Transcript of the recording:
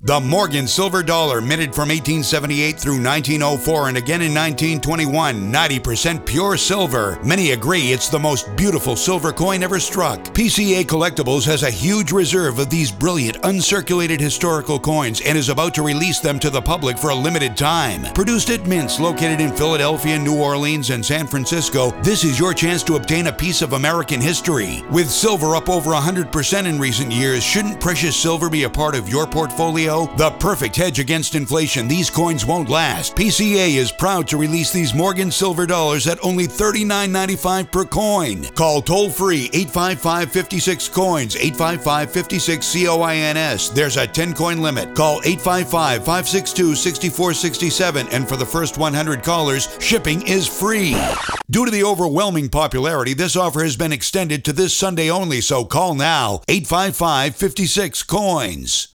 The Morgan Silver Dollar, minted from 1878 through 1904 and again in 1921, 90% pure silver. Many agree it's the most beautiful silver coin ever struck. PCA Collectibles has a huge reserve of these brilliant, uncirculated historical coins and is about to release them to the public for a limited time. Produced at mints located in Philadelphia, New Orleans, and San Francisco, this is your chance to obtain a piece of American history. With silver up over 100% in recent years, shouldn't precious silver be a part of your portfolio? The perfect hedge against inflation. These coins won't last. PCA is proud to release these Morgan Silver Dollars at only $39.95 per coin. Call toll-free 855-56-COINS, 855-56-COINS. There's a 10-coin limit. Call 855-562-6467, and for the first 100 callers, shipping is free. Due to the overwhelming popularity, this offer has been extended to this Sunday only, so call now. 855-56-COINS.